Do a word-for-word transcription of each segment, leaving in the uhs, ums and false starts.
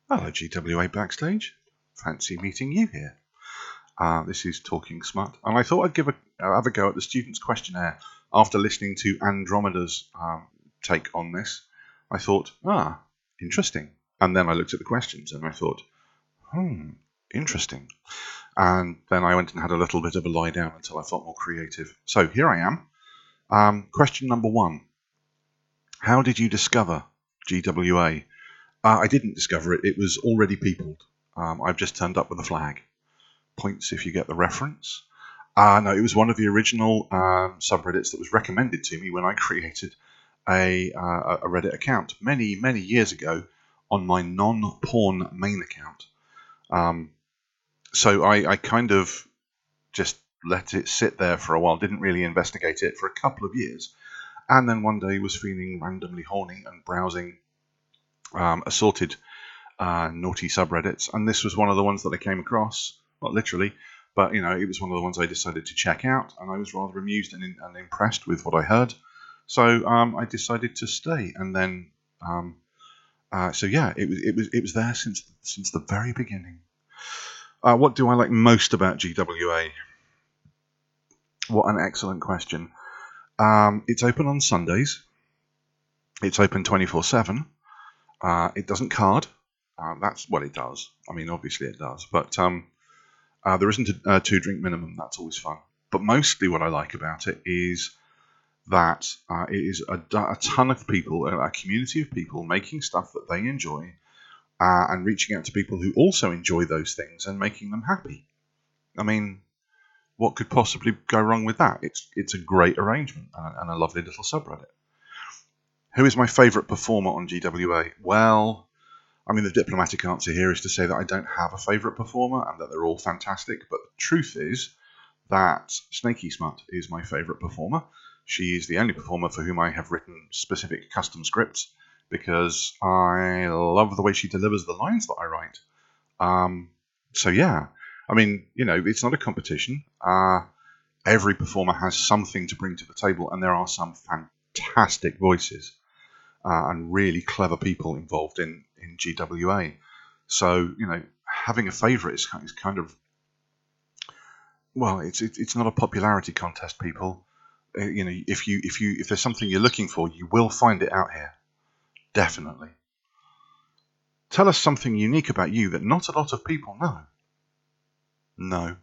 Hello, G W A Backstage. Fancy meeting you here. Uh, this is Talking Smut, and I thought I'd give a uh, have a go at the students' questionnaire after listening to Andromeda's um, take on this. I thought, ah, interesting. And then I looked at the questions and I thought, hmm, interesting. And then I went and had a little bit of a lie down until I felt more creative. So here I am. Um, question number one. How did you discover G W A? Uh, I didn't discover it. It was already peopled. Um, I've just turned up with a flag. Points if you get the reference. Uh, no, it was one of the original um, subreddits that was recommended to me when I created a, uh, a Reddit account many, many years ago on my non-porn main account. Um, so I, I kind of just let it sit there for a while, didn't really investigate it for a couple of years. And then one day was feeling randomly horny and browsing um, assorted uh, naughty subreddits. And this was one of the ones that I came across, not literally, but you know, it was one of the ones I decided to check out, and I was rather amused and, in, and impressed with what I heard. So um, I decided to stay, and then um, uh, so yeah, it was it was it was there since since the very beginning. Uh, what do I like most about G W A? What an excellent question. Um, it's open on Sundays. It's open twenty-four seven. Uh, it doesn't card. Uh, that's what it does. I mean, obviously it does, but um, uh, there isn't a, a two-drink minimum. That's always fun. But mostly, what I like about it is that uh, it is a, a ton of people, a community of people making stuff that they enjoy, uh, and reaching out to people who also enjoy those things and making them happy. I mean, what could possibly go wrong with that? It's it's a great arrangement and, and a lovely little subreddit. Who is my favourite performer on G W A? Well, I mean, the diplomatic answer here is to say that I don't have a favourite performer and that they're all fantastic. But the truth is that Snaky Smut is my favourite performer. She is the only performer for whom I have written specific custom scripts because I love the way she delivers the lines that I write. Um, so yeah, I mean, you know, it's not a competition. Uh, every performer has something to bring to the table, and there are some fantastic voices uh, and really clever people involved in, in G W A. So, you know, having a favourite is, is kind of, well, it's it, it's not a popularity contest, people. Uh, you know, if you if you if there's something you're looking for, you will find it out here, definitely. Tell us something unique about you that not a lot of people know. No,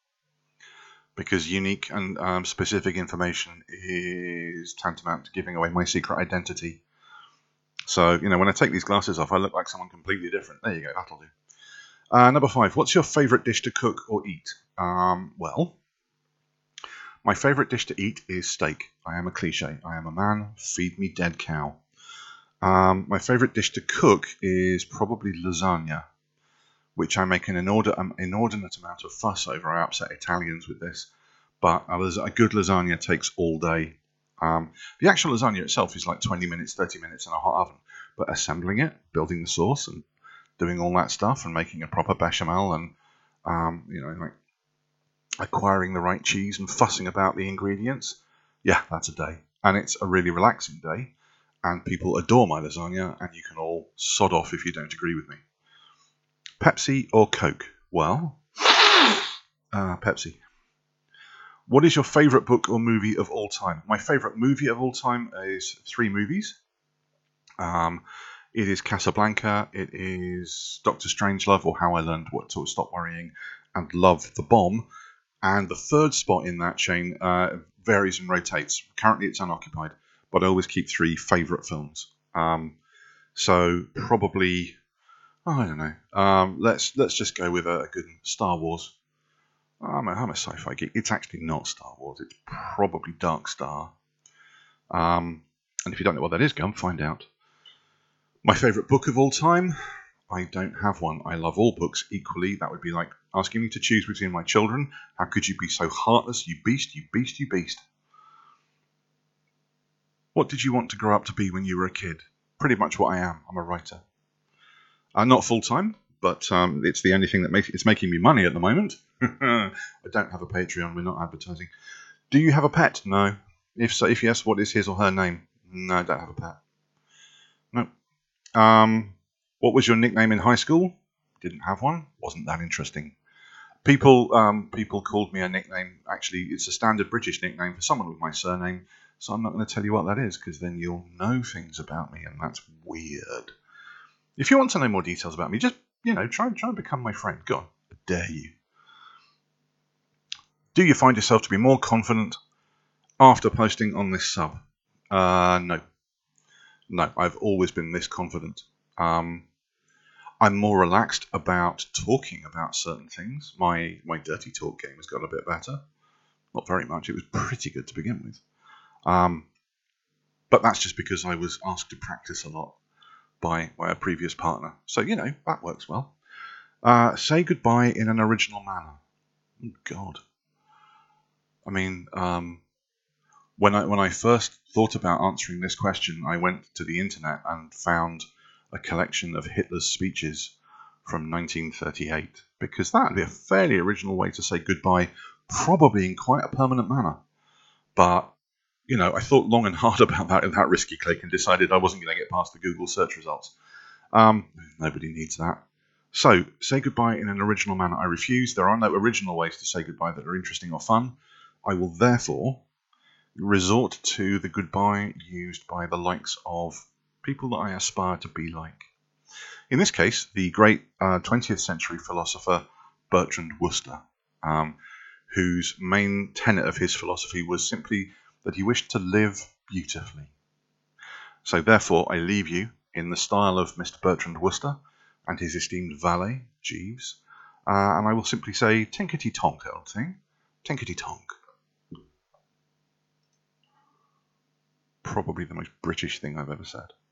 because unique and um, specific information is tantamount to giving away my secret identity. So, you know, when I take these glasses off, I look like someone completely different. There you go, that'll do. Uh, number five, what's your favourite dish to cook or eat? Um, well, my favourite dish to eat is steak. I am a cliche. I am a man. Feed me dead cow. Um, my favourite dish to cook is probably lasagna, which I make an inordinate, um, inordinate amount of fuss over. I upset Italians with this, but a, a good lasagna takes all day. Um, the actual lasagna itself is like twenty minutes, thirty minutes in a hot oven, but assembling it, building the sauce, and doing all that stuff, and making a proper bechamel, and um, you know, like acquiring the right cheese and fussing about the ingredients, yeah, that's a day, and it's a really relaxing day. And people adore my lasagna, and you can all sod off if you don't agree with me. Pepsi or Coke? Well, uh, Pepsi. What is your favourite book or movie of all time? My favourite movie of all time is three movies. Um, it is Casablanca, it is Doctor Strangelove, or How I Learned What to Stop Worrying, and Love the Bomb. And the third spot in that chain uh, varies and rotates. Currently it's unoccupied, but I always keep three favourite films. Um, so probably, oh, I don't know. Um, let's let's just go with a, a good Star Wars. I'm a, I'm a sci-fi geek. It's actually not Star Wars. It's probably Dark Star. Um, and if you don't know what that is, go and find out. My favourite book of all time? I don't have one. I love all books equally. That would be like asking me to choose between my children. How could you be so heartless? You beast, you beast, you beast. What did you want to grow up to be when you were a kid? Pretty much what I am. I'm a writer. Uh, not full-time, but um, it's the only thing that makes it's making me money at the moment. I don't have a Patreon. We're not advertising. Do you have a pet? No. If so, if yes, what is his or her name? No, I don't have a pet. No. Um, What was your nickname in high school? Didn't have one. Wasn't that interesting. People um, people called me a nickname. Actually, it's a standard British nickname for someone with my surname, so I'm not going to tell you what that is, because then you'll know things about me, and that's weird. If you want to know more details about me, just, you know, try, try and become my friend. Go on. I dare you. Do you find yourself to be more confident after posting on this sub? Uh, no. No, I've always been this confident. Um, I'm more relaxed about talking about certain things. My my dirty talk game has got a bit better. Not very much. It was pretty good to begin with. Um, but that's just because I was asked to practice a lot by, by a previous partner. So, you know, that works well. Uh, say goodbye in an original manner. Oh, God. I mean, um, when I when I first thought about answering this question, I went to the internet and found a collection of Hitler's speeches from nineteen thirty-eight, because that would be a fairly original way to say goodbye, probably in quite a permanent manner. But, you know, I thought long and hard about that in that risky click and decided I wasn't going to get past the Google search results. Um, nobody needs that. So, say goodbye in an original manner. I refuse. There are no original ways to say goodbye that are interesting or fun. I will therefore resort to the goodbye used by the likes of people that I aspire to be like. In this case, the great uh, twentieth century philosopher Bertrand Worcester, um, whose main tenet of his philosophy was simply that he wished to live beautifully. So therefore, I leave you in the style of Mister Bertrand Worcester and his esteemed valet, Jeeves, uh, and I will simply say, tinkety-tonk, old thing, tinkety-tonk. Probably the most British thing I've ever said.